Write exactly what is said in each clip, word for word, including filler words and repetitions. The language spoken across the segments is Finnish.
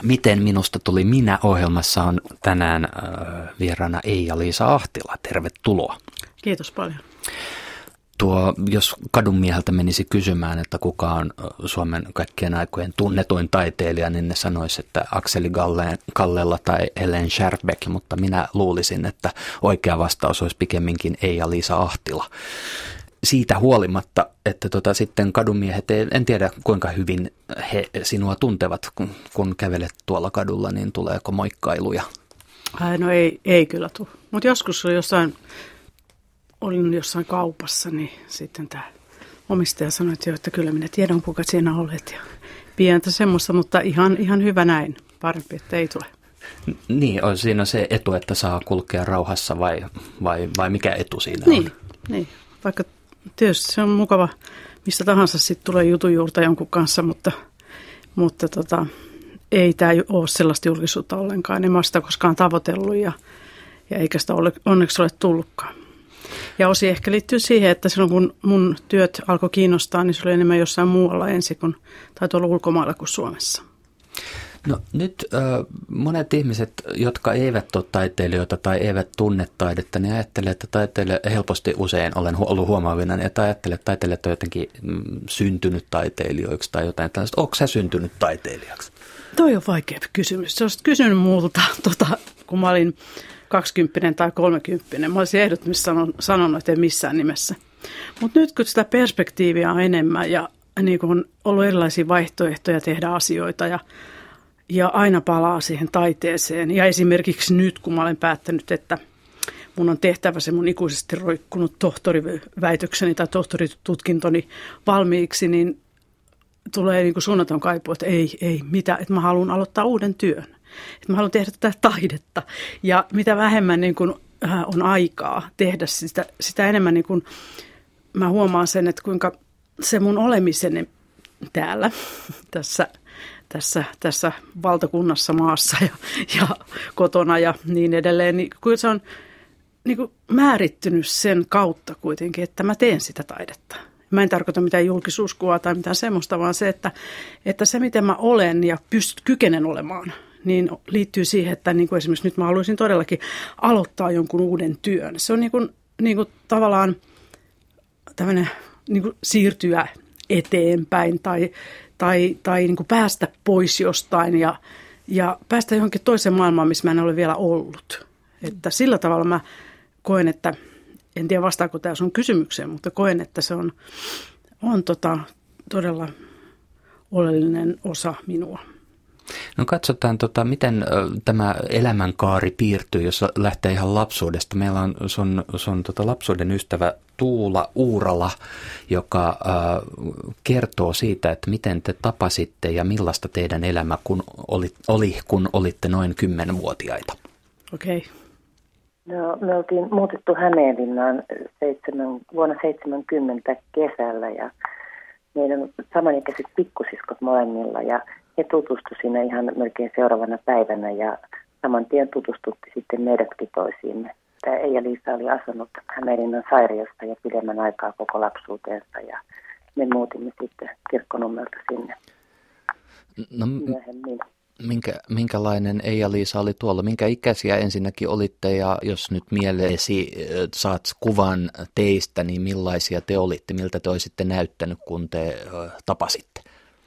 Miten minusta tuli minä -ohjelmassa on tänään äh, vieraana Eija-Liisa Ahtila. Tervetuloa. Kiitos paljon. Tuo, jos kadunmieheltä menisi kysymään, että kuka on Suomen kaikkien aikojen tunnetuin taiteilija, niin ne sanoisi, että Akseli Gallela tai Ellen Scherfbeck, mutta minä luulisin, että oikea vastaus olisi pikemminkin Eija-Liisa Ahtila. Siitä huolimatta, että tota, sitten kadunmiehet, en tiedä kuinka hyvin he sinua tuntevat, kun, kun kävelet tuolla kadulla, niin tuleeko moikkailuja? Ai, no ei, ei kyllä tule, mutta joskus oli jossain... Olin jossain kaupassa, niin sitten tämä omistaja sanoi, että, jo, että kyllä minä tiedän, kuka siinä olet. Ja pientä semmoista, mutta ihan, ihan hyvä näin. Parempi, että ei tule. Niin, on siinä se etu, että saa kulkea rauhassa vai, vai, vai mikä etu siinä niin, on? Niin, vaikka tietysti se on mukava, mistä tahansa sitten tulee jutun juurta jonkun kanssa, mutta, mutta tota, ei tämä ole sellaista julkisuutta ollenkaan. En mä sitä koskaan tavoitellut ja, ja eikä sitä ole, onneksi ole tullutkaan. Ja osi ehkä liittyy siihen, että silloin kun mun työt alkoi kiinnostaa, niin se oli enemmän jossain muualla ensin kuin, tai tuolla ulkomailla kuin Suomessa. No nyt äh, monet ihmiset, jotka eivät ole taiteilijoita tai eivät tunne taidetta, niin ajattelee, että taiteilija, helposti usein olen ollut huomaavina, että ajattelee, että taiteilijat on jotenkin mm, syntynyt taiteilijoiksi tai jotain tällaista. Onko sä syntynyt taiteilijaksi? Toi on vaikea kysymys. Sä olisit kysynyt multa, tota, kun mä olin kaksikymppinen tai kolmekymppinen. Mä olisin ehdottomasti sanonut, että ei missään nimessä. Mutta nyt kun sitä perspektiiviä on enemmän ja niin kun on ollut erilaisia vaihtoehtoja tehdä asioita ja, ja aina palaa siihen taiteeseen. Ja esimerkiksi nyt, kun mä olen päättänyt, että mun on tehtävä se mun ikuisesti roikkunut tohtoriväitökseni tai tohtoritutkintoni valmiiksi, niin tulee niin kuin suunnaton kaipuu, että ei, ei, mitä, että mä haluan aloittaa uuden työn. Että mä haluan tehdä tätä taidetta ja mitä vähemmän niin kuin on aikaa tehdä sitä, sitä enemmän niin kuin mä huomaan sen, että kuinka se mun olemiseni täällä tässä, tässä, tässä valtakunnassa, maassa ja, ja kotona ja niin edelleen, niin kun se on niin kuin määrittynyt sen kautta kuitenkin, että mä teen sitä taidetta. Mä en tarkoita mitään julkisuuskuvaa tai mitään semmoista, vaan se, että, että se miten mä olen ja pyst, kykenen olemaan, niin liittyy siihen, että niin kuin esimerkiksi nyt mä haluaisin todellakin aloittaa jonkun uuden työn. Se on niin kuin, niin kuin tavallaan tämmöinen niin kuin siirtyä eteenpäin tai, tai, tai niin kuin päästä pois jostain ja, ja päästä johonkin toiseen maailmaan, missä mä en ole vielä ollut. Että sillä tavalla mä koen, että en tiedä vastaako tämä sun kysymykseen, mutta koen, että se on, on tota, todella oleellinen osa minua. No katsotaan, tota, miten ö, tämä elämänkaari piirtyy, jos lähtee ihan lapsuudesta. Meillä on sun, sun tota, lapsuuden ystävä Tuula Uurala, joka ö, kertoo siitä, että miten te tapasitte ja millaista teidän elämä kun oli, oli, kun olitte noin kymmenvuotiaita. Okei. Okay. No, me oltiin muutettu Hämeenlinnaan seitsemän, vuonna seitsemänkymmentä kesällä ja meidän samanikäiset pikkusiskot molemmilla ja he tutustuivat siinä ihan melkein seuraavana päivänä ja saman tien tutustutti sitten meidätkin toisiimme. Tämä Eija-Liisa oli asunut Hämeenlinnan Sairiosta ja pidemmän aikaa koko lapsuutensa ja me muutimme sitten Kirkkonummelta sinne no, myöhemmin. Minkä, minkälainen Eija-Liisa oli tuolla? Minkä ikäisiä ensinnäkin olitte ja jos nyt mieleesi saat kuvan teistä, niin millaisia te olitte? Miltä te olisitte näyttänyt, kun te tapasitte?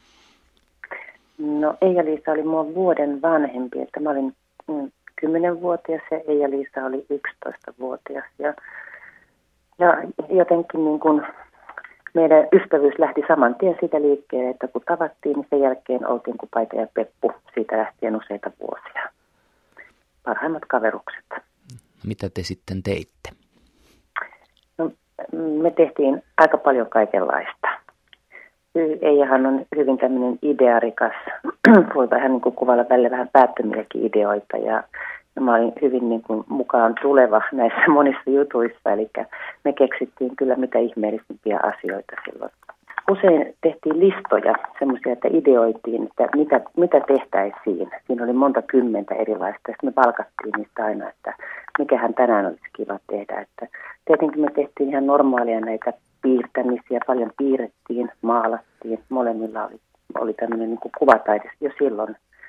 No Eija-Liisa oli mua vuoden vanhempi, että mä olin mm, kymmenvuotias ja Eija-Liisa oli yksitoistavuotias. Ja, ja jotenkin niin kuin meidän ystävyys lähti saman tien siitä liikkeelle, että kun tavattiin, niin sen jälkeen oltiin kuin Paita ja Peppu siitä lähtien useita vuosia. Parhaimmat kaverukset. Mitä te sitten teitte? No, me tehtiin aika paljon kaikenlaista. Eijahan on hyvin tämmöinen idearikas, voi vähän niin kuin kuvailla välillä vähän päättömiäkin ideoita ja, ja mä olin hyvin niin kuin mukaan tuleva näissä monissa jutuissa, eli me keksittiin kyllä mitä ihmeellisimpiä asioita silloin. Usein tehtiin listoja, semmoisia, että ideoitiin, että mitä, mitä tehtäisiin. Siinä oli monta kymmentä erilaista ja me valkattiin niistä aina, että mikähän tänään olisi kiva tehdä. Että tietenkin me tehtiin ihan normaalia näitä piirtämisiä, paljon piirrettiin, maalattiin. Molemmilla oli, oli tämmöinen niin kuin kuvataide jo silloin.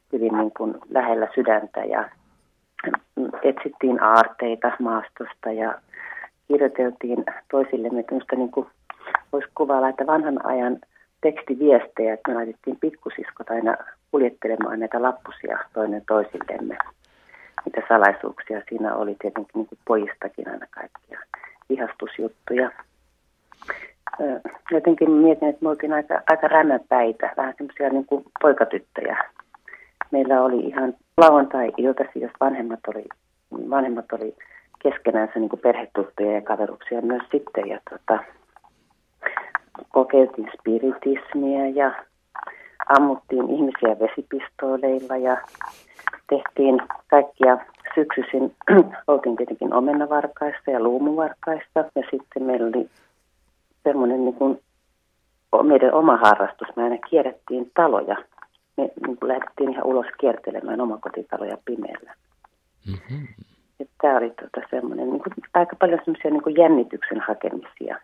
hyvin niin kuin lähellä sydäntä ja etsittiin aarteita maastosta ja kirjoiteltiin toisillemme tämmöistä, niin kuin voisi kuvailla, että vanhan ajan tekstiviestejä, että me laitettiin pikkusiskot aina kuljettelemaan näitä lappusia toinen toisillemme. Mitä salaisuuksia siinä oli tietenkin niin kuin pojistakin aina kaikkia ihastusjuttuja. Jotenkin mietin, että me oltiin aika, aika rämäpäitä, vähän semmoisia niin kuin poikatyttöjä. Meillä oli ihan lauantai-iltasi, jos vanhemmat oli, vanhemmat oli keskenänsä niin kuin perhetuttuja ja kaveruksia myös sitten. Ja tota, kokeiltiin spiritismiä ja ammuttiin ihmisiä vesipistooleilla ja tehtiin kaikkia syksyisin. Oltiin tietenkin omenavarkaista ja luumuvarkaista ja sitten meillä oli semmoinen niin kuin meidän oma harrastus. Me aina kierrettiin taloja. Me niin kuin lähdettiin ihan ulos kiertelemään omakotitaloja pimeällä. Mm-hmm. Tämä oli tuota semmoinen, niin kuin, aika paljon semmoisia niin kuin jännityksen hakemisia.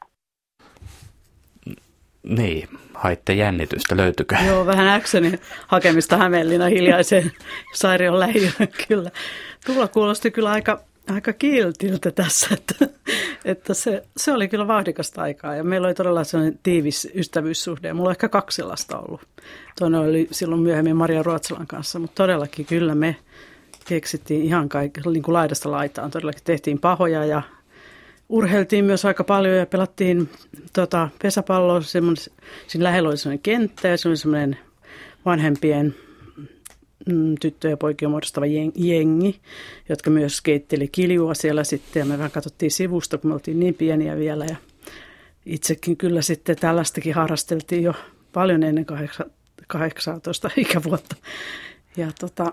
Niin, haitte jännitystä, löytykö? Joo, vähän actionin hakemista Hämeenlinnan hiljaiseen Sairion lähiöön, kyllä. Tulla kuulosti kyllä aika, aika kiltiltä tässä, että, että se, se oli kyllä vauhdikasta aikaa ja meillä oli todella sellainen tiivis ystävyyssuhde ja mulla on ehkä kaksi lasta ollut. Toinen oli silloin myöhemmin Maria Ruotsalan kanssa, mutta todellakin kyllä me keksittiin ihan kaikki, niin kuin laidasta laitaan. Todellakin tehtiin pahoja ja urheiltiin myös aika paljon ja pelattiin tota, pesäpalloa. Siinä lähellä oli sellainen kenttä ja se oli semmoinen vanhempien mm, tyttöjä ja poikia muodostava jengi, jotka myös skeitteli kiljua siellä sitten. Ja me vähän katsottiin sivusta, kun me oltiin niin pieniä vielä. Ja itsekin kyllä sitten tällaistakin harrasteltiin jo paljon ennen kahdeksantoista ikävuotta. Ja tota,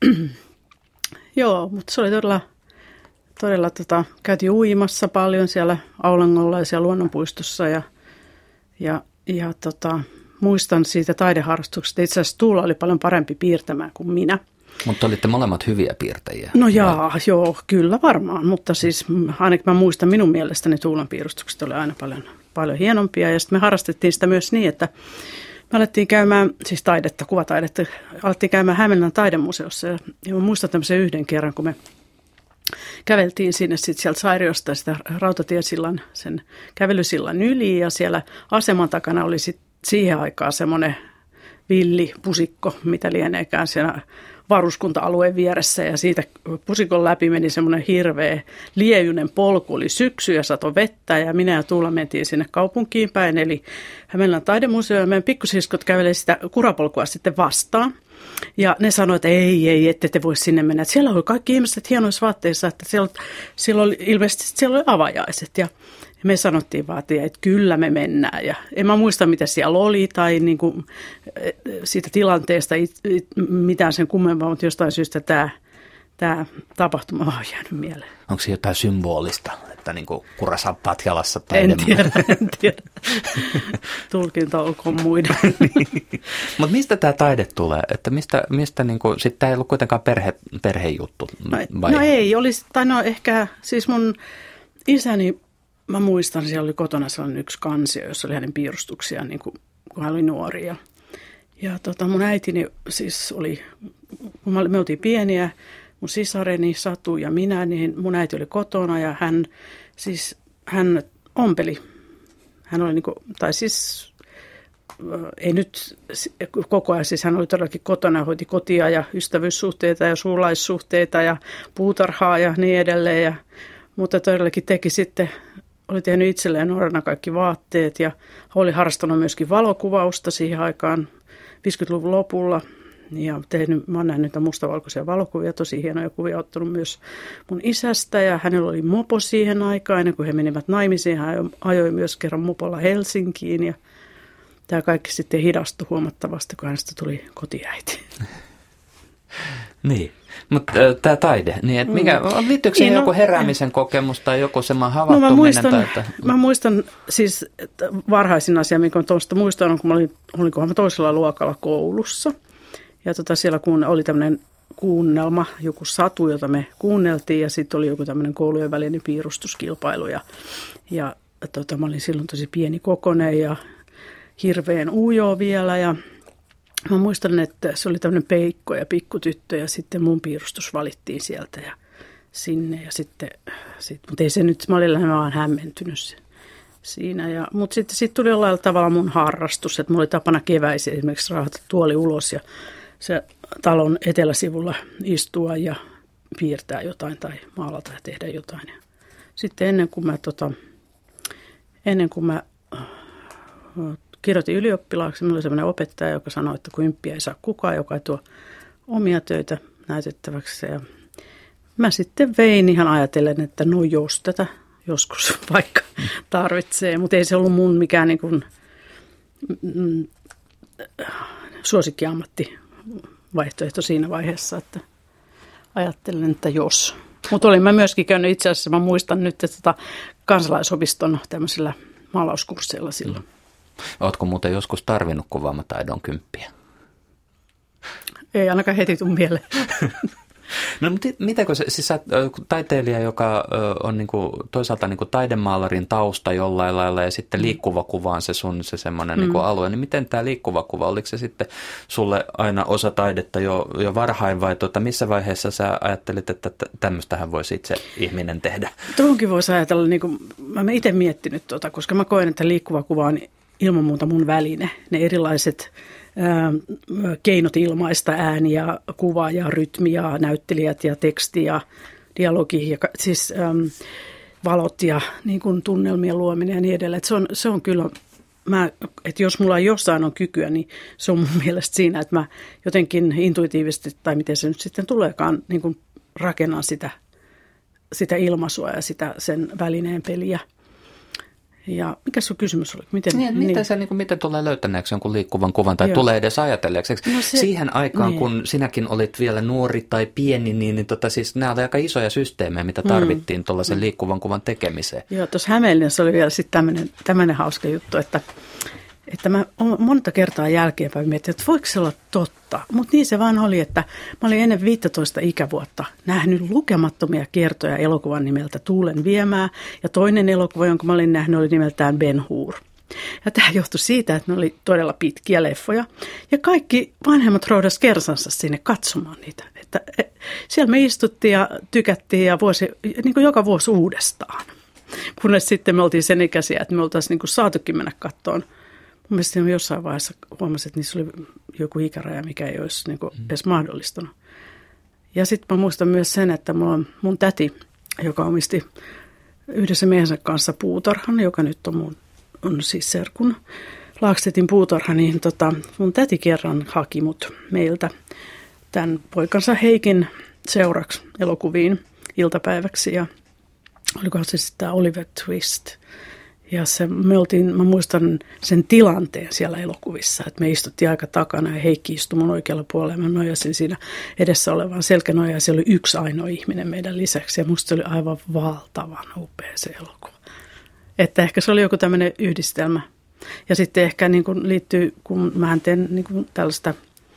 joo, mutta se oli todella... Todella tota, käytiin uimassa paljon siellä Aulangolla ja siellä luonnonpuistossa ja, ja, ja tota, muistan siitä taideharrastuksesta. Itse asiassa Tuula oli paljon parempi piirtämään kuin minä. Mutta olitte molemmat hyviä piirtäjiä. No jaa, joo, kyllä varmaan, mutta siis ainakin mä muistan minun mielestäni Tuulan piirustukset oli aina paljon, paljon hienompia ja sitten me harrastettiin sitä myös niin, että me alettiin käymään, siis taidetta, kuvataidetta, alettiin käymään Hämeenlinnan taidemuseossa ja, ja mä muistan tämmöisen yhden kerran, kun me käveltiin sinne sitten sieltä Sairiosta sitä rautatiesillan, sen kävelysillan yli ja siellä aseman takana oli sitten siihen aikaan semmoinen villipusikko, mitä lieneekään siellä varuskunta-alueen vieressä ja siitä pusikon läpi meni semmoinen hirveä liejuinen polku, oli syksy ja sato vettä ja minä ja Tuula mentiin sinne kaupunkiin päin, eli Hämeenlinnan taidemuseo ja meidän pikkusiskot kävelivät sitä kurapolkua sitten vastaan. Ja ne sanoivat, että ei, ei, ette te voi sinne mennä. Että siellä oli kaikki ihmiset hienoissa vaatteissa, että siellä, siellä oli ilmeisesti siellä oli avajaiset. Ja me sanottiin vaan, että kyllä me mennään. Ja en mä muista, mitä siellä oli tai niin kuin siitä tilanteesta mitään sen kummempaa, mutta jostain syystä tämä, tämä tapahtuma on jäänyt mieleen. Onko se jotain symbolista, että niin kuin kurasappaat jalassa? Tai en tiedä, en tiedä. Tulkinta olkoon muiden. Niin. Mutta mistä tämä taide tulee? Että mistä, mistä niin kuin, sit tämä ei ollut kuitenkaan perhe, perhejuttu? No, no ei, olisi, tai no ehkä siis mun isäni, mä muistan, siellä oli kotona sellainen yksi kansio, jossa oli hänen piirustuksia, niin kuin, kun hän oli nuori. Ja, ja tota, mun äitini siis oli, kun me oltiin pieniä, mun sisareni Satu ja minä, niin mun äiti oli kotona ja hän siis, hän ompeli. Hän oli niin kuin, tai siis, ei nyt koko ajan, siis hän oli todellakin kotona, hoiti kotia ja ystävyyssuhteita ja suulaissuhteita ja puutarhaa ja niin edelleen. Ja, mutta todellakin teki sitten, oli tehnyt itselleen nuorena kaikki vaatteet ja oli harrastanut myöskin valokuvausta siihen aikaan viisikymmentäluvun lopulla. Ja tehnyt, mä oon nähnyt niitä mustavalkoisia valokuvia, tosi hienoja kuvia, ottanut myös mun isästä ja hänellä oli mopo siihen aikaan, ennen kuin he menivät naimisiin. Hän ajoi myös kerran mopolla Helsinkiin ja tämä kaikki sitten hidastui huomattavasti, kun hänestä tuli kotiäiti. Niin, mutta äh, tämä taide, niin että mikä, liittyykö siihen niin, joku heräämisen kokemus tai joku semmoinen havahtuminen? No mä muistan, tai, että... mä muistan siis varhaisin asia, mikä on tuosta muistan, kun mä olin, olinkohan mä toisella luokalla koulussa. Ja tota, siellä oli tämmöinen kuunnelma, joku satu, jota me kuunneltiin ja sitten oli joku tämmöinen koulujen välinen piirustuskilpailu. Ja, ja tota, mä olin silloin tosi pieni kokonen ja hirveän ujo vielä ja mä muistan, että se oli tämmöinen peikko ja pikkutyttö ja sitten mun piirustus valittiin sieltä ja sinne ja sitten, sit, mutta ei se nyt, mä olin lähinnä vaan hämmentynyt siinä. Ja, mutta sitten sit tuli jollain tavalla mun harrastus, että mulla oli tapana keväisin esimerkiksi raahata tuoli ulos ja se talon eteläsivulla istua ja piirtää jotain tai maalata ja tehdä jotain. Ja sitten ennen kuin mä, tota, ennen kuin mä kirjoitin ylioppilaaksi, minulla oli sellainen opettaja, joka sanoi, että kymppiä ei saa kukaan, joka ei tuo omia töitä näytettäväksi. Ja mä sitten vein ihan ajatellen, että no jos tätä joskus vaikka tarvitsee, mutta ei se ollut mun mikään niin kuin, mm, suosikkiammatti vaihtoehto siinä vaiheessa, että ajattelen, että jos. Mutta olin mä myöskin käynyt itse asiassa, mä muistan nyt, että tota kansalaisopiston tämmöisillä maalauskursseilla silloin. Mm. Ootko muuten joskus tarvinnut kuvaamataidon kymppiä? Ei ainakaan heti tule mieleen. No mitä kun se, siis sä, taiteilija, joka on niinku, toisaalta niinku taidemaalarin tausta jollain lailla ja sitten liikkuva kuva on se sun se semmoinen mm. niinku alue, niin miten tämä liikkuva kuva, oliko se sitten sulle aina osa taidetta jo, jo varhain vai tuota, missä vaiheessa sä ajattelit, että tämmöistähän voisi itse ihminen tehdä? Tuohonkin voisi ajatella, niin kuin, mä olen itse miettinyt tuota, koska mä koen, että liikkuva kuva on ilman muuta mun väline, ne erilaiset keinot ilmaista ääniä, kuvaa ja rytmiä, näyttelijät ja teksti ja dialogi ja siis äm, valot ja niin kuin tunnelmien luominen ja niin edelleen. Se on, se on kyllä, mä, että jos mulla jossain on kykyä, niin se on mun mielestä siinä, että mä jotenkin intuitiivisesti, tai miten se nyt sitten tuleekaan, niin kuin rakennan sitä, sitä ilmaisua ja sitä, sen välineen peliä. Ja mikä sun kysymys oli? Miten, niin, niin. Miten, se, niin kuin, miten tulee löytäneeksi jonkun liikkuvan kuvan tai Joo. tulee edes ajatelleeksi? No se, Siihen aikaan, niin. kun sinäkin olit vielä nuori tai pieni, niin, niin tota, siis nämä olivat aika isoja systeemejä, mitä tarvittiin mm. tuollaisen mm. liikkuvan kuvan tekemiseen. Joo, tuossa Hämeenlinnassa oli vielä sitten tämmöinen hauska juttu, että, että mä monta kertaa jälkeenpäin mietin, että voiko se olla totta. Mutta niin se vaan oli, että mä olin ennen viisitoista ikävuotta nähnyt lukemattomia kertoja elokuvan nimeltä Tuulen viemää. Ja toinen elokuva, jonka mä olin nähnyt, oli nimeltään Ben Hur. Ja tämä johtui siitä, että ne oli todella pitkiä leffoja. Ja kaikki vanhemmat roudas kersansa sinne katsomaan niitä. Että siellä me istuttiin ja tykättiin ja vuosi, niin kuin joka vuosi uudestaan. Kunnes sitten me oltiin sen ikäisiä, että me oltaisiin niin kuin saatukin mennä kattoon. Mun mielestä jossain vaiheessa huomasin, että niissä oli joku ikäraja, mikä ei olisi niin kuin edes mahdollistunut. Ja sitten mä muistan myös sen, että mulla mun täti, joka omisti yhdessä miehensä kanssa puutarhan, joka nyt on, mun, on siis serkun Laakstetin puutarha, niin tota, mun täti kerran haki mut meiltä tämän poikansa Heikin seuraksi elokuviin iltapäiväksi. Ja olikohan se sitten Oliver Twist. Ja se, me oltiin, mä muistan sen tilanteen siellä elokuvissa, että me istuttiin aika takana ja Heikki istui mun oikealla puolella ja mä nojasin siinä edessä olevaan selkänojaan ja siellä oli yksi ainoa ihminen meidän lisäksi ja musta se oli aivan valtavan upea se elokuva. Että ehkä se oli joku tämmöinen yhdistelmä. Ja sitten ehkä niin kuin liittyy, kun mähän teen niin kuin tällaista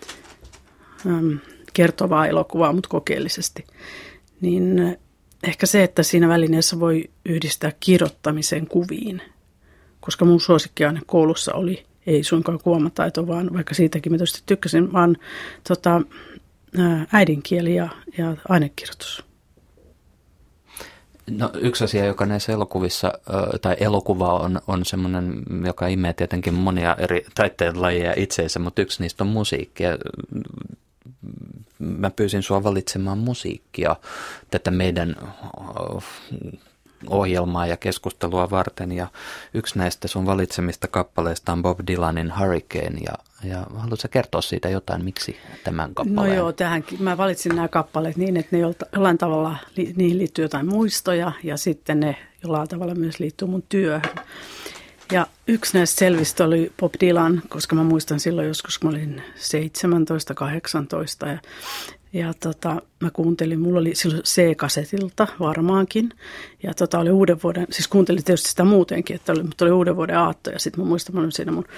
äm, kertovaa elokuvaa, mutta kokeellisesti, niin ehkä se, että siinä välineessä voi yhdistää kirjoittamisen kuviin, koska mun suosikkiaine koulussa oli, ei suinkaan kuvaamataito, vaan vaikka siitäkin mä tietysti tykkäsin, vaan tota, äidinkieli ja, ja ainekirjoitus. No, yksi asia, joka näissä elokuvissa, tai elokuva on, on semmoinen, joka imee tietenkin monia eri taiteenlajeja itseensä, mutta yksi niistä on musiikki. Mä pyysin sua valitsemaan musiikkia tätä meidän ohjelmaa ja keskustelua varten, ja yksi näistä sun valitsemista kappaleista on Bob Dylanin Hurricane, ja, ja haluatko kertoa siitä jotain, miksi tämän kappaleen? No joo, tähänkin. Mä valitsin nämä kappaleet niin, että ne jollain tavalla, niihin liittyy jotain muistoja, ja sitten ne jollain tavalla myös liittyy mun työhön. Ja yksi näistä selvistä oli Bob Dylan, koska mä muistan silloin joskus, kun mä olin seitsemäntoista kahdeksantoista ja, ja tota, mä kuuntelin, mulla oli silloin C-kasetilta varmaankin ja tota oli uuden vuoden, siis kuuntelin tietysti sitä muutenkin, että oli, mutta oli uuden vuoden aatto ja sitten mä muistan, mä olin siinä mun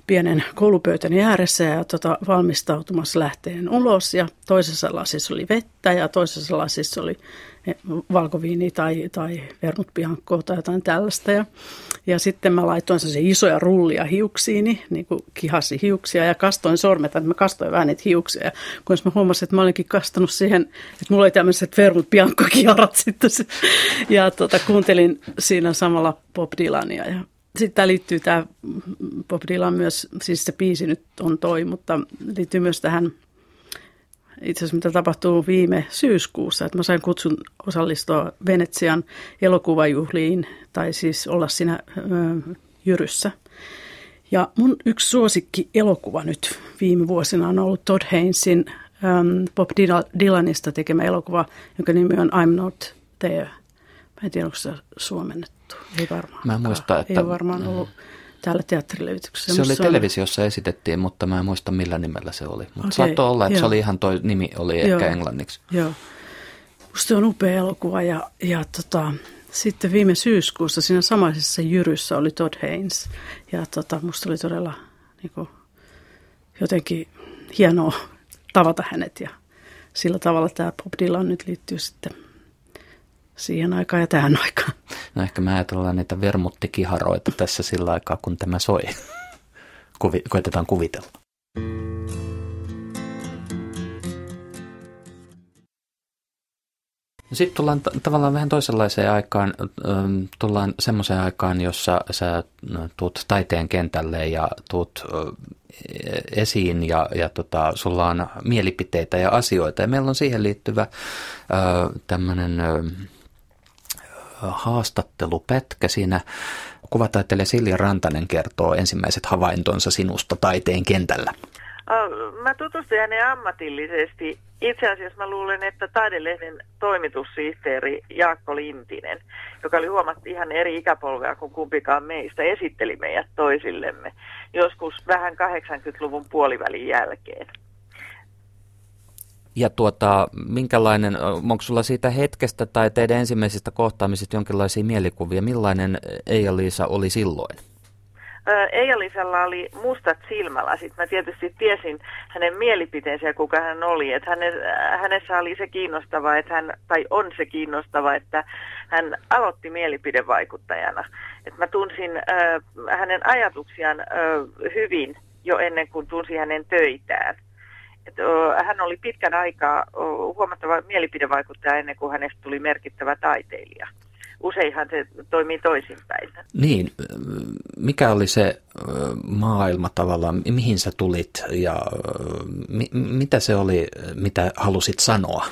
pienen koulupöytäni ääressä ja tota, valmistautumassa lähteen ulos. Ja toisessa lasissa oli vettä ja toisessa lasissa oli valkoviini tai, tai vermut biancoa tai jotain tällaista. Ja, ja sitten mä laitoin sellaisia isoja rullia hiuksiini, niin kuin kihasi hiuksia ja kastoin sormet, että mä kastoin vähän niitä hiuksia. Ja kun mä huomasin, että mä olinkin kastanut siihen, että mulla oli tämmöiset vermut bianco-kiharat sitten. Ja tota, kuuntelin siinä samalla Bob Dylania. Ja sitten tämä liittyy, tämä Bob Dylan myös, siis se biisi nyt on toi, mutta liittyy myös tähän, itse asiassa mitä tapahtuu viime syyskuussa, että mä sain kutsun osallistua Venetsian elokuvajuhliin, tai siis olla siinä ö, Jyryssä. Ja mun yksi suosikki elokuva nyt viime vuosina on ollut Todd Haynesin äm, Bob Dylanista tekemä elokuva, jonka nimi on I'm Not There. Mä en tiedä, onko se suomennettu. Ei varmaan. Mä muistan, että... Ei ole varmaan ollut täällä teatterilevityksessä. Se oli televisiossa esitettiin, mutta mä en muista millä nimellä se oli. Mutta okay, saattoi olla, että joo. Se oli ihan toi nimi, oli joo. Ehkä englanniksi. Joo. Musta se on upea elokuva ja, ja tota, sitten viime syyskuussa siinä samaisessa Jyryssä oli Todd Haynes. Ja tota, musta oli todella niin kuin, jotenkin hienoa tavata hänet ja sillä tavalla tämä Bob Dylan nyt liittyy sitten siihen aikaan ja tähän aikaan. No ehkä me ajatellaan niitä vermuttikiharoita tässä sillä aikaa, kun tämä soi. Kuvi, koetetaan kuvitella. Sitten tullaan t- tavallaan vähän toisenlaiseen aikaan. Tullaan semmoiseen aikaan, jossa sä tuut taiteen kentälle ja tuut esiin ja, ja tota, sulla on mielipiteitä ja asioita. Ja meillä on siihen liittyvä tämmöinen haastattelupätkä. Siinä kuvataiteilija Silja Rantanen kertoo ensimmäiset havaintonsa sinusta taiteen kentällä. Mä tutustuin hänen ammatillisesti. Itse asiassa mä luulen, että Taidelehden toimitussihteeri Jaakko Lintinen, joka oli huomattu ihan eri ikäpolvea kuin kumpikaan meistä, esitteli meidät toisillemme joskus vähän kahdeksankymmentäluvun puolivälin jälkeen. Ja tuota, minkälainen, onko sulla siitä hetkestä tai teidän ensimmäisistä kohtaamisista jonkinlaisia mielikuvia? Millainen Eija-Liisa oli silloin? Eija-Liisalla oli mustat silmälasit. Mä tietysti tiesin hänen mielipiteensä ja kuka hän oli. Että hänessä oli se kiinnostava, että hän, tai on se kiinnostava, että hän aloitti mielipidevaikuttajana. Että mä tunsin äh, hänen ajatuksiaan äh, hyvin jo ennen kuin tunsin hänen töitään. Et, äh, hän oli pitkän aikaa äh, huomattava mielipidevaikuttaja ennen kuin hänestä tuli merkittävä taiteilija. Useinhan se toimii toisinpäin. Niin, mikä oli se maailma tavallaan, mihin sä tulit ja mi- mitä se oli, mitä halusit sanoa?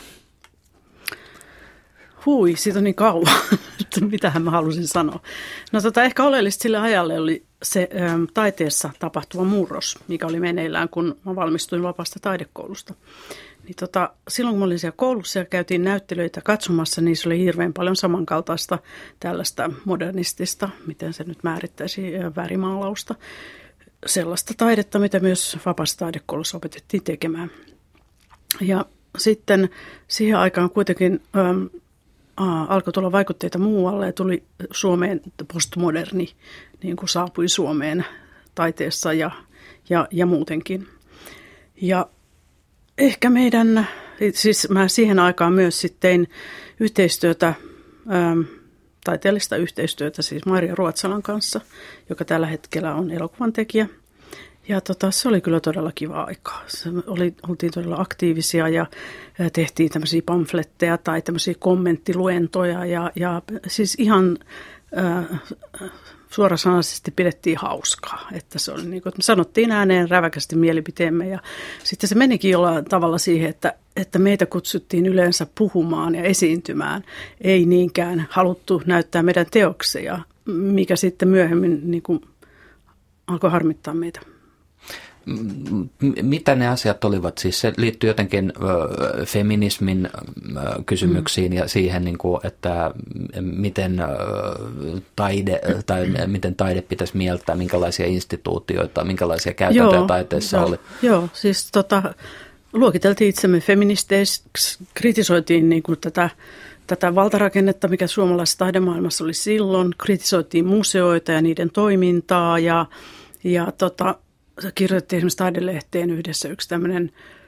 Hui, siitä on niin kauan, että mitähän mä halusin sanoa. No tota, ehkä oleellista sille ajalle oli se ä, taiteessa tapahtuva murros, mikä oli meneillään, kun mä valmistuin vapaasta taidekoulusta. Niin tota, silloin kun mä olin siellä koulussa ja käytiin näyttelyitä katsomassa, niin se oli hirveän paljon samankaltaista tällaista modernistista, miten se nyt määrittäisi, värimaalausta. Sellaista taidetta, mitä myös vapaassa taidekoulussa opetettiin tekemään. Ja sitten siihen aikaan kuitenkin äm, aa, alkoi tulla vaikutteita muualle ja tuli Suomeen postmoderni, niin kuin saapui Suomeen taiteessa ja, ja, ja muutenkin. Ja ehkä meidän, siis mä siihen aikaan myös sitten tein yhteistyötä, äm, taiteellista yhteistyötä siis Maria Ruotsalan kanssa, joka tällä hetkellä on elokuvan tekijä. Ja tota, se oli kyllä todella kiva aikaa. Se oli, oltiin todella aktiivisia ja, ja tehtiin tämmöisiä pamfletteja tai tämmöisiä kommenttiluentoja ja, ja siis ihan äh, suorasanaisesti pidettiin hauskaa. Että se oli niin kuin, että me sanottiin ääneen räväkästi mielipiteemme ja sitten se menikin jollain tavalla siihen, että, että meitä kutsuttiin yleensä puhumaan ja esiintymään. Ei niinkään haluttu näyttää meidän teoksia, mikä sitten myöhemmin niin kuin alkoi harmittaa meitä. Mitä ne asiat olivat? Siis se liittyy jotenkin ö, feminismin ö, kysymyksiin mm. ja siihen, niin kuin, että miten ö, taide tai miten taide pitäisi mieltää, minkälaisia instituutioita, minkälaisia käytäntöjä joo, taiteessa joo, oli. Joo, siis tota, luokiteltiin itsemme feministeiksi, kritisoitiin niin kuin tätä, tätä valtarakennetta, mikä suomalaisessa taidemaailmassa oli silloin, kritisoitiin museoita ja niiden toimintaa ja, ja tota, kirjoitettiin esimerkiksi Taidelehteen yhdessä yksi tämmöinen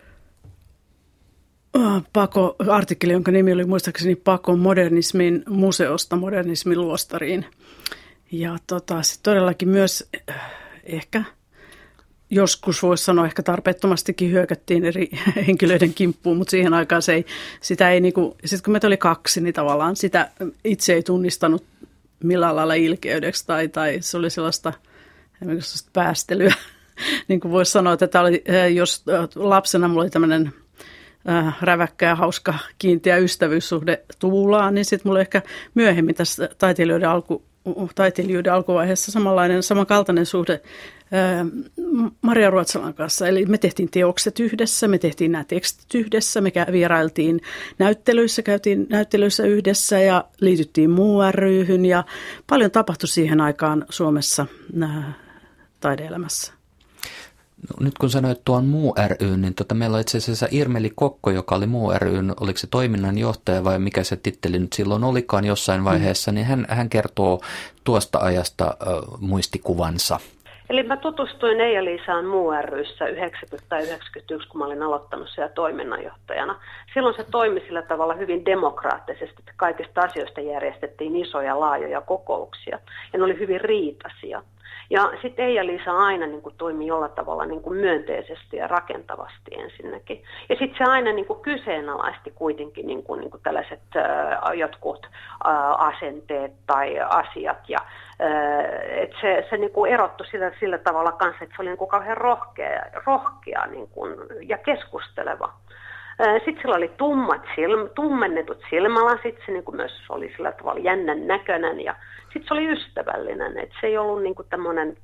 Pako, artikkeli, jonka nimi oli muistaakseni Pako modernismin museosta modernismin luostariin. Ja tota, sitten todellakin myös ehkä joskus voisi sanoa, ehkä tarpeettomastikin hyökättiin eri henkilöiden kimppuun, mutta siihen aikaan se ei, sitä ei niinku, sitten kun meitä oli kaksi, niin tavallaan sitä itse ei tunnistanut millään lailla ilkeydeksi tai, tai se oli sellaista, sellaista päästelyä. Niin kuin voisi sanoa, että tämä oli, jos lapsena mulla oli tämmöinen räväkkä ja hauska kiinteä ystävyyssuhde Tuulaan, niin sitten mulla ehkä myöhemmin tässä taiteilijoiden, alku, taiteilijoiden alkuvaiheessa samanlainen, samankaltainen suhde ää, Maria Ruotsalan kanssa. Eli me tehtiin teokset yhdessä, me tehtiin nämä tekstit yhdessä, me vierailtiin näyttelyissä, käytiin näyttelyissä yhdessä ja liityttiin Muu ry:hyn ja paljon tapahtui siihen aikaan Suomessa ää, taide-elämässä. No, nyt kun sanoit tuon Muu ry, niin tota, meillä on itse asiassa Irmeli Kokko, joka oli Muu ry:n, oliko se toiminnanjohtaja vai mikä se titteli nyt silloin olikaan jossain vaiheessa, mm. niin hän, hän kertoo tuosta ajasta äh, muistikuvansa. Eli mä tutustuin Eija-Liisaan Muu ry:ssä yhdeksänkymmentä tai yhdeksänkymmentäyksi, kun mä olin aloittanut siellä toiminnanjohtajana. Silloin se toimi sillä tavalla hyvin demokraattisesti, että kaikista asioista järjestettiin isoja, laajoja kokouksia ja ne oli hyvin riitaisia. Ja sitten Eija-Liisa aina niin kuin toimi jollain tavalla niin kuin myönteisesti ja rakentavasti ensinnäkin. Ja sitten se aina niin kuin kyseenalaisti kuitenkin niin kuin, niin kuin tällaiset äh, jotkut äh, asenteet tai asiat. Ja äh, et se, se niin kuin erottui sillä, sillä tavalla kanssa, että se oli niin kuin kauhean rohkea, rohkea niin kuin, ja keskusteleva. Sitten sillä oli tummat silm, tummennetut silmälasit, se niin kuin myös oli sillä tavalla jännän näköinen ja sitten se oli ystävällinen, että se ei ollut niin kuin tämmöinen,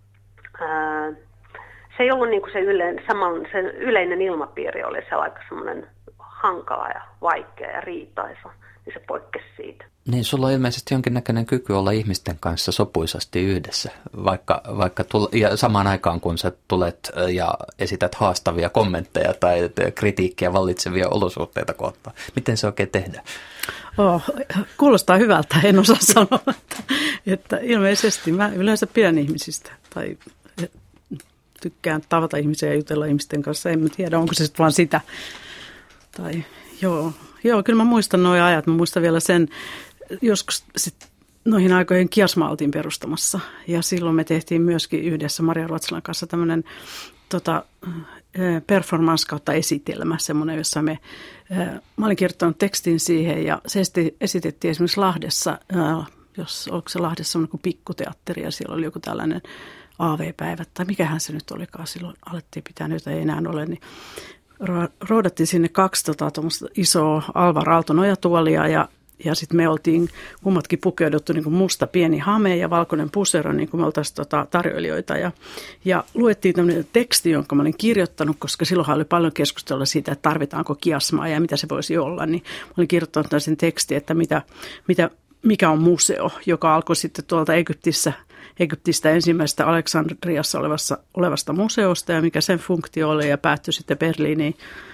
ää, se ei ollut niin kuin se, yleinen, saman, se yleinen ilmapiiri oli se aika semmoinen hankala ja vaikea ja riitaisa, niin se poikkesi siitä. Niin, sulla on ilmeisesti jonkinnäköinen kyky olla ihmisten kanssa sopuisasti yhdessä, vaikka, vaikka tule, ja samaan aikaan kun sä tulet ja esität haastavia kommentteja tai kritiikkiä vallitsevia olosuhteita kohtaan. Miten se oikein tehdään? Oh, kuulostaa hyvältä, en osaa sanoa, että, että ilmeisesti mä yleensä pidän ihmisistä tai tykkään tavata ihmisiä ja jutella ihmisten kanssa. En mä tiedä, onko se sitten vaan sitä. Tai, joo, joo, kyllä mä muistan nuo ajat. Mä muistan vielä sen, joskus sit noihin aikoihin Kiasma oltiin perustamassa. Ja silloin me tehtiin myöskin yhdessä Maria Ruotsalan kanssa tämmöinen tota, performance kautta esitelmä, semmoinen, jossa me, mä olin kirjoittanut tekstin siihen ja se esitettiin esimerkiksi Lahdessa, jos onko se Lahdessa semmoinen kuin pikkuteatteri ja siellä oli joku tällainen A V-päivä tai mikähän se nyt olikaan silloin, alettiin pitää, nyt ei enää ole, niin roudattiin sinne kaksi tota, isoa Alvar Aalto-nojatuolia ja Ja sitten me oltiin kummatkin pukeuduttu niin kuin musta pieni hame ja valkoinen pusero, niin kuin me oltaisiin tota, tarjoilijoita. Ja, ja luettiin tämmöinen teksti, jonka mä olin kirjoittanut, koska silloinhan oli paljon keskustelua siitä, että tarvitaanko kiasmaa ja mitä se voisi olla. Niin mä olin kirjoittanut tämmöisen tekstin, että mitä, mitä, mikä on museo, joka alkoi sitten tuolta Egyptissä, Egyptistä ensimmäisestä Aleksandriassa olevassa, olevasta museosta ja mikä sen funktio oli ja päättyi sitten Berliiniin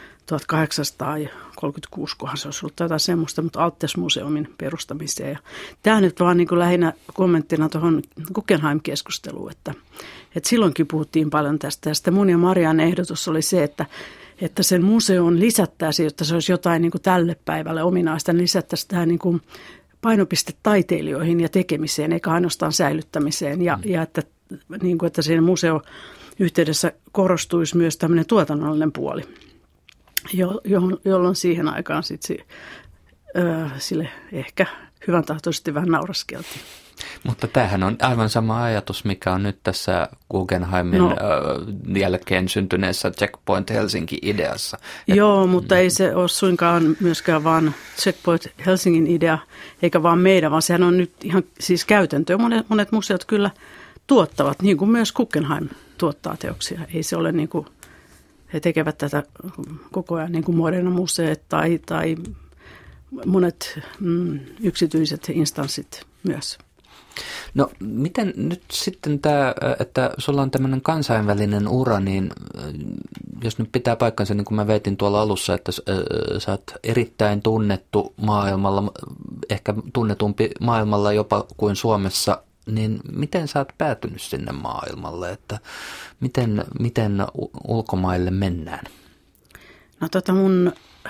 tuhatkahdeksansataakolmekymmentäkuusi, kohan se olisi ollut jotain semmoista, mutta Altes-museumin perustamiseen. Ja tämä nyt vaan niin kuin lähinnä kommenttina tuohon Guggenheim-keskusteluun, että, että silloinkin puhuttiin paljon tästä. Ja sitten mun ja Marian ehdotus oli se, että, että sen museon lisättäisiin, jotta se olisi jotain niin kuin tälle päivälle ominaista, niin lisättäisiin tähän niin kuin painopiste taiteilijoihin ja tekemiseen, eikä ainoastaan säilyttämiseen. Ja, mm. ja että, niin kuin, että siinä museoyhteydessä korostuisi myös tämmöinen tuotannollinen puoli. Jo, jolloin siihen aikaan sitten öö, sille ehkä hyvän tahtoisesti vähän nauraskeltiin. Mutta tämähän on aivan sama ajatus, mikä on nyt tässä Guggenheimin no. jälkeen syntyneessä Checkpoint Helsinki-ideassa. Joo, Et, mutta ei se ole suinkaan myöskään vaan Checkpoint Helsingin idea, eikä vaan meidän, vaan sehän on nyt ihan siis käytäntö. Monet, monet museot kyllä tuottavat, niin kuin myös Guggenheim tuottaa teoksia. Ei se ole niin kuin he tekevät tätä koko ajan niin kuin Moderna museet tai, tai monet mm, yksityiset instanssit myös. No miten nyt sitten tämä, että sulla on tämmöinen kansainvälinen ura, niin jos nyt pitää paikkansa, niin kuin mä veitin tuolla alussa, että sä oot erittäin tunnettu maailmalla, ehkä tunnetumpi maailmalla jopa kuin Suomessa niin miten sä oot päätynyt sinne maailmalle, että miten, miten ulkomaille mennään? No tota mun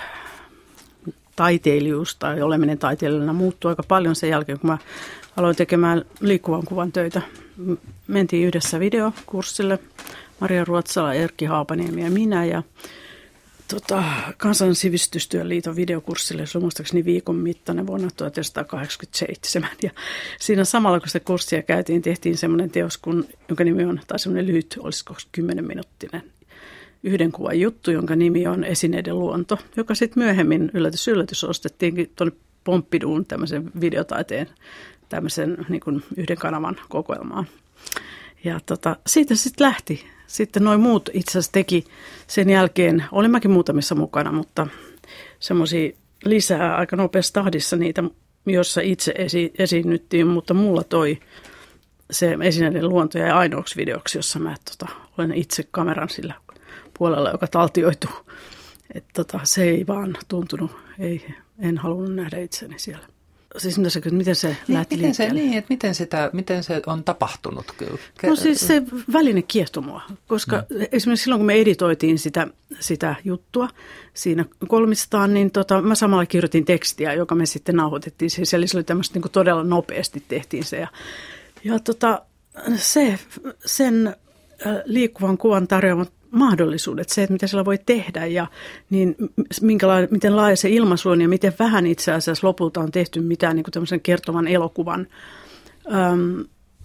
taiteilijuus tai oleminen taiteilijana muuttui aika paljon sen jälkeen, kun mä aloin tekemään liikkuvan kuvan töitä. Mentiin yhdessä videokurssille, Maria Ruotsala, Erkki Haapaniemi ja minä, ja tota, Kansan sivistystyön liiton videokurssille, se on muistaakseni viikon mittainen vuonna tuhatyhdeksänsataakahdeksankymmentäseitsemän. Ja siinä samalla, kun sitä kurssia käytiin, tehtiin semmoinen teos, kun, jonka nimi on, tai semmoinen lyhyt, olisiko kymmenen minuuttinen yhden kuvan juttu, jonka nimi on Esineiden luonto, joka sitten myöhemmin yllätys yllätys ostettiinkin tuonne Pompidou'n tämmöisen videotaiteen tämmöisen niin kuin yhden kanavan kokoelmaan. Ja tota, siitä sitten lähti. Sitten nuo muut itse asiassa teki sen jälkeen, olin mäkin muutamissa mukana, mutta semmoisia lisää aika nopeassa tahdissa niitä, jossa itse esi- esiinnyttiin, mutta mulla toi se Esineiden luonto jäi ainoaksi videoksi, jossa mä tota, olen itse kameran sillä puolella, joka taltioituu. Että tota, se ei vaan tuntunut, ei, en halunnut nähdä itseni siellä. Siis mitä se, miten se niin, lähti miten liikkeelle? Se, niin, että miten, sitä, miten se on tapahtunut? No siis se väline kiehtoi mua, koska no. esimerkiksi silloin kun me editoitiin sitä, sitä juttua siinä kolmistaan, niin tota, mä samalla kirjoitin tekstiä, joka me sitten nauhoitettiin. Siis, eli se oli tämmöistä niin kuin todella nopeasti tehtiin se. Ja, ja tota, se, sen liikkuvan kuvan tarjoamat mahdollisuudet, se, että mitä sillä voi tehdä ja niin miten laaja se ilmaisu on ja miten vähän itse asiassa lopulta on tehty mitään niin kuin tämmöisen kertovan elokuvan äm,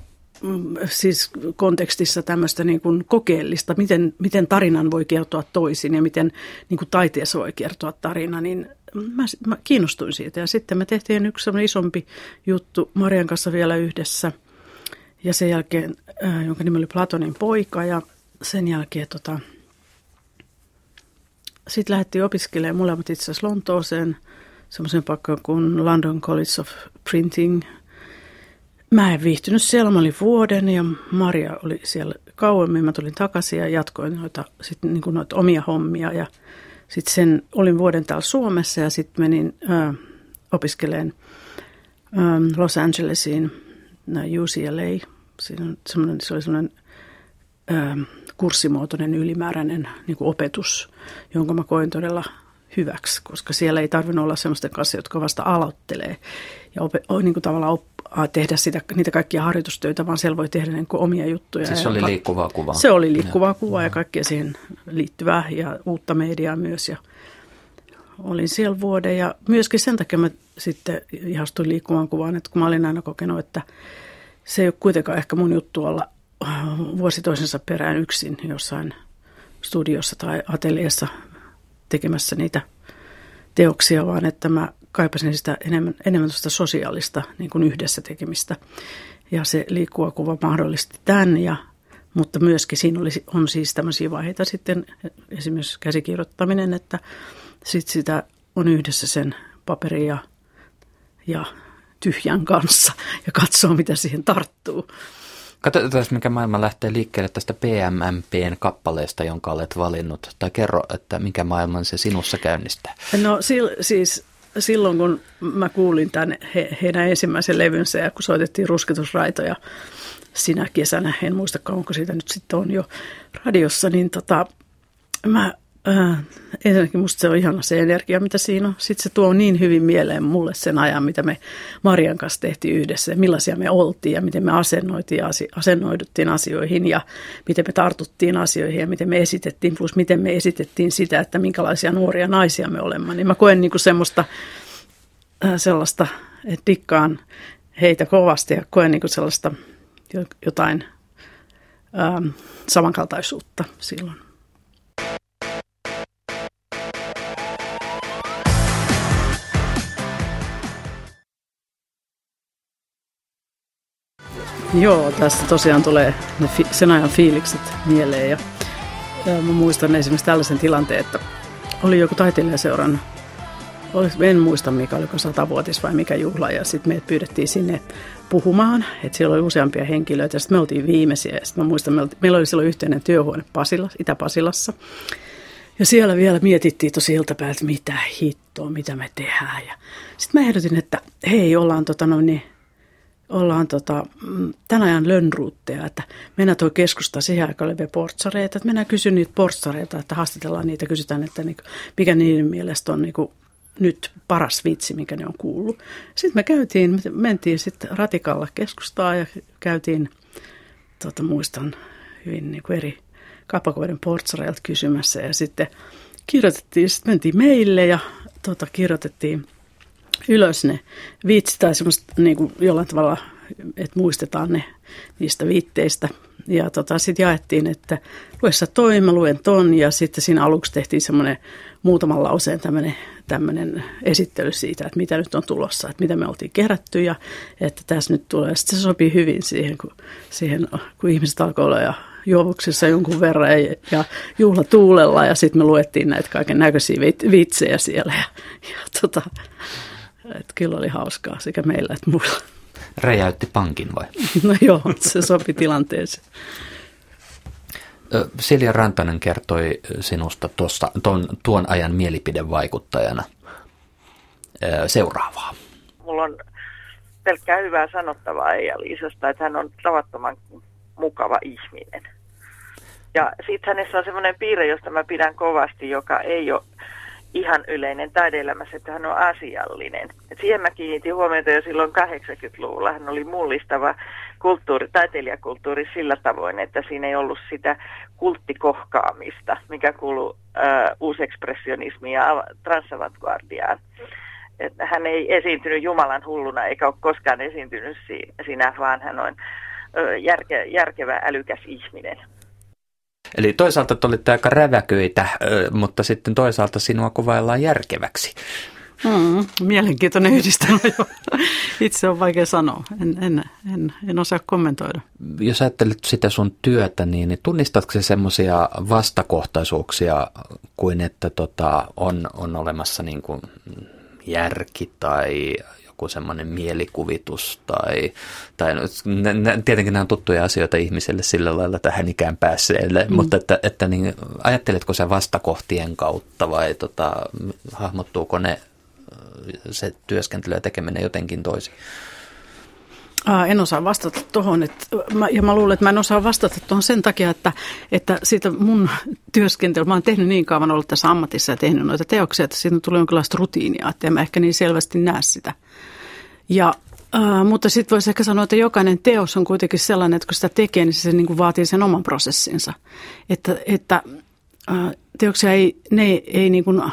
siis kontekstissa tämmöistä niin kuin kokeellista, miten, miten tarinan voi kertoa toisin ja miten niin kuin taiteessa voi kertoa tarina, niin mä, mä kiinnostuin siitä. Ja sitten me tehtiin yksi semmoinen isompi juttu Marian kanssa vielä yhdessä ja sen jälkeen, äh, jonka nimi oli Platonin poika ja sen jälkeen tota, sitten lähdettiin opiskelemaan molemmat itse asiassa Lontooseen, semmoisen paikkaan kuin London College of Printing. Mä en viihtynyt siellä, mä olin vuoden ja Maria oli siellä kauemmin. Mä tulin takaisin ja jatkoin noita, sit, niin kuin noita omia hommia. Ja sitten sen olin vuoden täällä Suomessa ja sitten menin äh, opiskelemaan äh, Los Angelesiin, U C L A. Siinä on semmoinen, se oli semmoinen äh, kurssimuotoinen ylimääräinen niin kuin opetus, jonka mä koin todella hyväksi, koska siellä ei tarvinnut olla sellaisten kanssa, jotka vasta aloittelee ja op- niin kuin tavallaan op- tehdä sitä, niitä kaikkia harjoitustöitä, vaan siellä voi tehdä niin kuin omia juttuja. Siis se oli liikkuvaa kuvaa. Se oli liikkuvaa kuvaa ja kaikkea siihen liittyvää ja uutta mediaa myös. Ja olin siellä vuoden ja myöskin sen takia mä sitten ihastuin liikkuvaan kuvaan, että kun mä olin aina kokenut, että se ei ole kuitenkaan ehkä mun juttu olla vuosi toisensa perään yksin jossain studiossa tai ateljeessa tekemässä niitä teoksia, vaan että mä kaipasin sitä enemmän, enemmän sitä sosiaalista niin kuin yhdessä tekemistä. Ja se liikkuva kuva mahdollisti tämän, ja, mutta myöskin siinä oli, on siis tämmöisiä vaiheita sitten, esimerkiksi käsikirjoittaminen, että sit sitä on yhdessä sen paperin ja, ja tyhjän kanssa ja katsoo, mitä siihen tarttuu. Katsotaan, mikä maailma lähtee liikkeelle tästä P M M P:n kappaleesta, jonka olet valinnut. Tai kerro, että mikä maailman se sinussa käynnistää. No siis silloin, kun mä kuulin tämän he, heidän ensimmäisen levynsä ja kun soitettiin Rusketusraitoja sinä kesänä, en muista kauanko siitä nyt sitten on jo radiossa, niin tota, mä äh, ensinnäkin musta se on ihana se energia, mitä siinä on. Sitten se tuo niin hyvin mieleen mulle sen ajan, mitä me Marian kanssa tehtiin yhdessä ja millaisia me oltiin ja miten me asennoitiin, asennoiduttiin asioihin ja miten me tartuttiin asioihin ja miten me esitettiin, plus miten me esitettiin sitä, että minkälaisia nuoria naisia me olemme. Niin mä koen niin kuin semmoista äh, sellaista, että dikkaan heitä kovasti ja koen niin kuin sellaista jotain ähm, samankaltaisuutta silloin. Joo, tästä tosiaan tulee ne fi- sen ajan fiilikset mieleen ja, ja mä muistan esimerkiksi tällaisen tilanteen, että oli joku taiteilijaseuran, en muista mikä, oliko satavuotis vai mikä juhla ja sitten meidät pyydettiin sinne puhumaan, että siellä oli useampia henkilöitä ja sitten me oltiin viimeisiä ja sitten mä muistan, me oltiin, meillä oli silloin yhteinen työhuone Pasila, Itä-Pasilassa ja siellä vielä mietittiin tosi iltapäivältä, että mitä hittoa, mitä me tehdään ja sitten mä ehdotin, että hei, ollaan tota noin niin ollaan tota, tämän ajan lönnruutteja, että mennään tuo keskusta siihen aikaan olevia portsareita, että mennään kysyä niitä portsareita, että haastatellaan niitä, kysytään, että niinku, mikä niiden mielestä on niinku nyt paras vitsi, mikä ne on kuullut. Sitten me käytiin, me mentiin sitten ratikalla keskustaa ja käytiin, tota, muistan hyvin niinku eri kapakoiden portsareilta kysymässä ja sitten kirjoitettiin, sitten mentiin meille ja tota, kirjoitettiin ylös ne vitsit tai semmoista niin kuin jollain tavalla, että muistetaan ne niistä viitteistä. Ja tota, sitten jaettiin, että lue sä toi, mä luen ton ja sitten siinä aluksi tehtiin semmoinen muutaman lauseen tämmöinen, tämmöinen esittely siitä, että mitä nyt on tulossa, että mitä me oltiin kerätty ja että tässä nyt tulee. Sitten se sopii hyvin siihen, kun, siihen, kun ihmiset alkoi olla ja juovuksissa jonkun verran ja, ja juhlatuulella ja sitten me luettiin näitä kaiken näköisiä vitsejä siellä ja, ja tota, että kyllä oli hauskaa sekä meillä että muilla. Räjäytti pankin vai? No joo, se sopi tilanteeseen. Silja Rantanen kertoi sinusta tuossa, tuon, tuon ajan mielipidevaikuttajana seuraavaa. Mulla on pelkkää hyvää sanottavaa Eija-Liisasta, että hän on tavattoman mukava ihminen. Ja sitten hänessä on semmoinen piirre, josta mä pidän kovasti, joka ei ole ihan yleinen taideelämässä, että hän on asiallinen. Et siihen mä kiinnitin huomiota jo silloin kahdeksankymmentäluvulla. Hän oli mullistava kulttuuri, taiteilijakulttuuri sillä tavoin, että siinä ei ollut sitä kulttikohkaamista, mikä kuuluu äh, uusekspressionismiin ja transavantgardiaan. Et hän ei esiintynyt Jumalan hulluna eikä ole koskaan esiintynyt siinä, vaan hän on äh, järke, järkevä, älykäs ihminen. Eli toisaalta te olitte aika räväköitä, mutta sitten toisaalta sinua kuvaillaan järkeväksi. Mm, mielenkiintoinen yhdistelmä. Itse on vaikea sanoa. En, en, en, en osaa kommentoida. Jos ajattelet sitä sun työtä, niin tunnistatko se semmoisia vastakohtaisuuksia kuin että tota, on, on olemassa niin kuin järki tai joku semmoinen mielikuvitus tai, tai ne, ne, tietenkin nämä on tuttuja asioita ihmiselle sillä lailla tähän ikään päässeelle, mm. mutta että, että niin, ajatteletko sä vastakohtien kautta vai tota, hahmottuuko ne se työskentely ja tekeminen jotenkin toisin? Aa, en osaa vastata tuohon, ja mä luulen, että mä en osaa vastata tuohon sen takia, että, että siitä mun työskentely, mä oon tehnyt niin kauan ollut tässä ammatissa ja tehnyt noita teoksia, että siitä tulee jonkinlaista rutiinia, että en mä ehkä niin selvästi näe sitä. Ja, äh, mutta sitten voisi ehkä sanoa, että jokainen teos on kuitenkin sellainen, että kun sitä tekee, niin se niin kuin vaatii sen oman prosessinsa. Että, että äh, teoksia ei, ne ei, ei niin kuin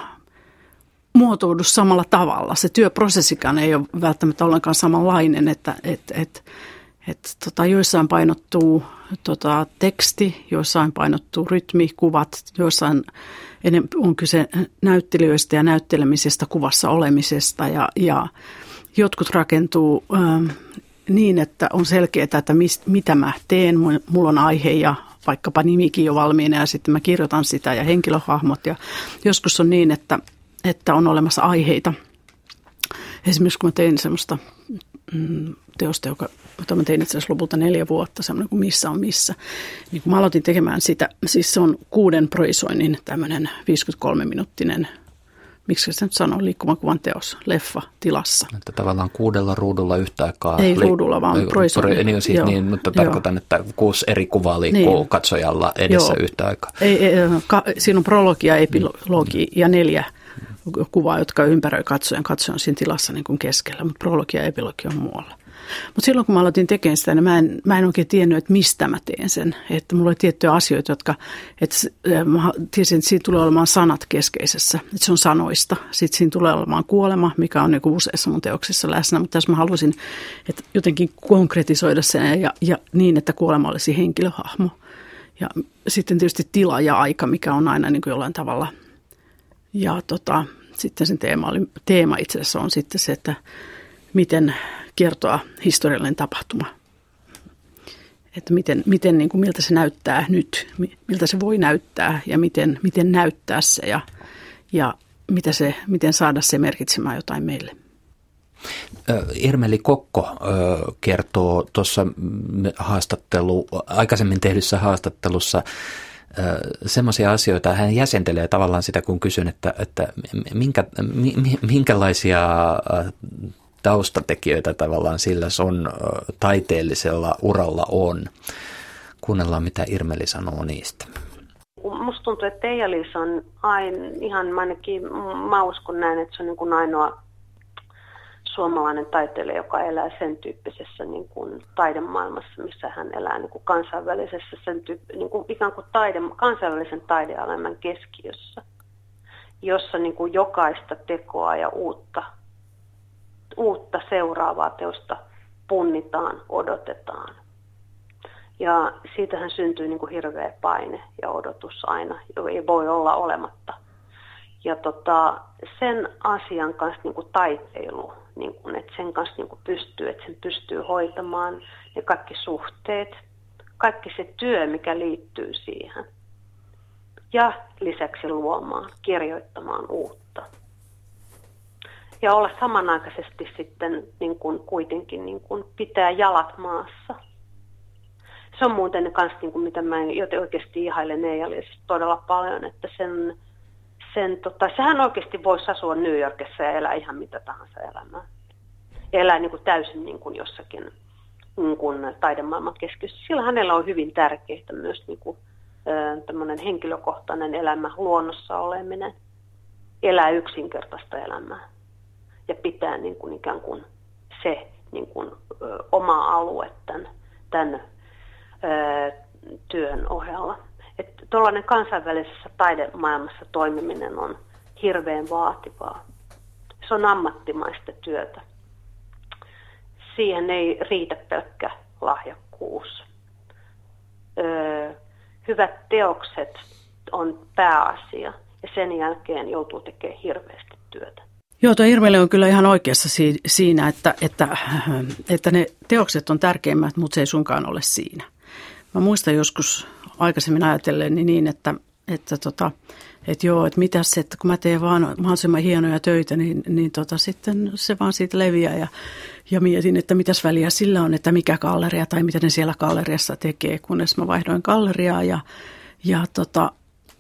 muotoudu samalla tavalla. Se työprosessikaan ei ole välttämättä ollenkaan samanlainen, että et, et, et, tota, joissain painottuu tota, teksti, joissain painottuu rytmi, kuvat, joissain on kyse näyttelijöistä ja näyttelemisestä, kuvassa olemisesta ja, ja jotkut rakentuu ähm, niin, että on selkeää, että mist, mitä mä teen, mulla on aihe ja vaikkapa nimikin jo valmiina ja sitten mä kirjoitan sitä ja henkilöhahmot ja joskus on niin, että että on olemassa aiheita. Esimerkiksi kun mä tein semmoista mm, teosta, joka, jota mä tein itse asiassa lopulta neljä vuotta, semmoinen kuin Missä on missä. Niin kun mä aloitin tekemään sitä, siis se on kuuden projisoinnin tämmöinen viisikymmentäkolme-minuuttinen, miksi se nyt sanoo, liikkumakuvan teos, leffa tilassa. Että tavallaan kuudella ruudulla yhtä aikaa. Ei ruudulla, vaan projisoinnin. Niin, siis niin, mutta tarkoitan, joo. Että kuusi eri kuvaa liikkuu niin katsojalla edessä joo. Yhtä aikaa. Ei, ei, ka, siinä on prologi ja epilogi mm. ja neljä kuvaa, jotka ympäröi katsojan. Katsoja on siinä tilassa niin kuin keskellä, mutta prologi ja epilogi on muualla. Mutta silloin, kun mä aloitin tekemään sitä, niin mä en, mä en oikein tiennyt, että mistä mä teen sen. Että mulla oli tiettyjä asioita, jotka, että mä tiesin, että siinä tulee olemaan sanat keskeisessä. Että se on sanoista. Sitten siinä tulee olemaan kuolema, mikä on niin kuin useissa mun teoksissa läsnä. Mutta tässä mä halusin että jotenkin konkretisoida sen ja, ja niin, että kuolema olisi henkilöhahmo. Ja sitten tietysti tila ja aika, mikä on aina niin kuin jollain tavalla. Ja tota, sitten sen teema, oli, teema itse asiassa on sitten se, että miten kertoa historiallinen tapahtuma. Että miten, miten, niin kuin, miltä se näyttää nyt, miltä se voi näyttää ja miten, miten näyttää se ja, ja mitä se, miten saada se merkitsemään jotain meille. Irmeli Kokko kertoo tuossa haastattelu, aikaisemmin tehdyssä haastattelussa semmoisia asioita, hän jäsentelee tavallaan sitä, kun kysyn, että, että minkä, minkälaisia taustatekijöitä tavallaan sillä sun taiteellisella uralla on. Kuunnellaan, mitä Irmeli sanoo niistä. Musta tuntuu, että Teija-Liisa on aina, ihan ainakin mä uskon näin, että se on niin kuin ainoa suomalainen taiteilija, joka elää sen tyyppisessä niin kuin taidemaailmassa, missä hän elää niin kuin kansainvälisessä, sen tyyppi, niin kuin ikään kuin taide, kansainvälisen taideelämän keskiössä, jossa niin kuin jokaista tekoa ja uutta, uutta seuraavaa teosta punnitaan, odotetaan. Ja siitähän syntyy niin kuin hirveä paine ja odotus aina, ei voi olla olematta. Ja tota, sen asian kanssa niin kuin taiteilu, niin kuin, että sen kanssa niin kuin pystyy, että sen pystyy hoitamaan ne kaikki suhteet, kaikki se työ, mikä liittyy siihen. Ja lisäksi luomaan, kirjoittamaan uutta. Ja olla samanaikaisesti sitten niin kuin kuitenkin niin kuin pitää jalat maassa. Se on muuten kanssa, niin kuin mitä mä oikeasti ihailen Teija-Liisasta todella paljon, että sen, sen, tota, sehän oikeasti voisi asua New Yorkissa ja elää ihan mitä tahansa elämää. Elää niin kuin täysin niin kuin jossakin niin kuin taidemaailman keskiössä. Sillä hänellä on hyvin tärkeää myös niin kuin, tämmöinen henkilökohtainen elämä, luonnossa oleminen, elää yksinkertaista elämää ja pitää niin kuin ikään kuin se niin kuin, ö, oma alue tämän, tämän ö, työn ohella. Että tuollainen kansainvälisessä taidemaailmassa toimiminen on hirveän vaativaa. Se on ammattimaista työtä. Siihen ei riitä pelkkä lahjakkuus. Öö, hyvät teokset on pääasia ja sen jälkeen joutuu tekemään hirveästi työtä. Joo, tuo Irmeli on kyllä ihan oikeassa siinä, että, että, että ne teokset on tärkeimmät, mutta se ei sunkaan ole siinä. Mä muistan joskus aikaisemmin ajatelleeni niin, että, että, tota, että joo, että mitäs, että kun mä teen vaan mahdollisimman hienoja töitä, niin, niin tota, sitten se vaan siitä leviää ja, ja mietin, että mitäs väliä sillä on, että mikä galleria tai mitä ne siellä galleriassa tekee, kunnes mä vaihdoin galleriaa ja, ja tota,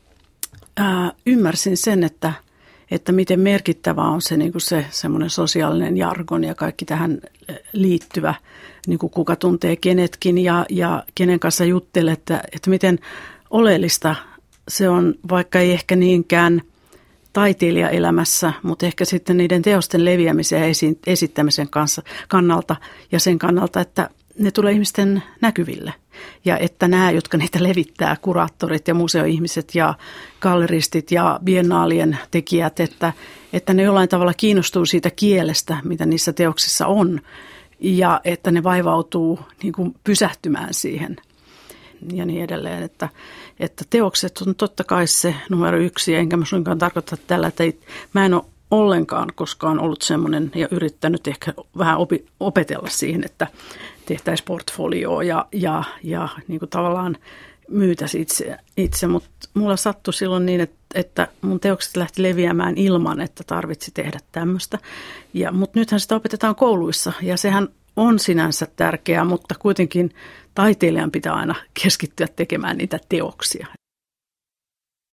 ää, ymmärsin sen, että että miten merkittävä on se, niin kuin se semmoinen sosiaalinen jargon ja kaikki tähän liittyvä, niin kuin kuka tuntee kenetkin ja, ja kenen kanssa juttelee, että, että miten oleellista se on, vaikka ei ehkä niinkään taiteilijaelämässä, mutta ehkä sitten niiden teosten leviämisen ja esi- esittämisen kanssa, kannalta ja sen kannalta, että ne tulee ihmisten näkyville. Ja että nämä, jotka niitä levittää, kuraattorit ja museoihmiset ja galleristit ja biennaalien tekijät, että, että ne jollain tavalla kiinnostuu siitä kielestä, mitä niissä teoksissa on, ja että ne vaivautuu niin kuin pysähtymään siihen ja niin edelleen. Että, että teokset on totta kai se numero yksi, enkä mä suinkaan tarkoita tällä, että ei, mä en ole ollenkaan koskaan ollut semmoinen ja yrittänyt ehkä vähän opi, opetella siihen, että tehtäisiin portfolioa ja, ja, ja niin kuin tavallaan myytäisi itse, itse. Mutta mulla sattui silloin niin, että, että mun teokset lähti leviämään ilman, että tarvitsi tehdä tämmöistä. Mutta nythän sitä opetetaan kouluissa ja sehän on sinänsä tärkeää, mutta kuitenkin taiteilijan pitää aina keskittyä tekemään niitä teoksia.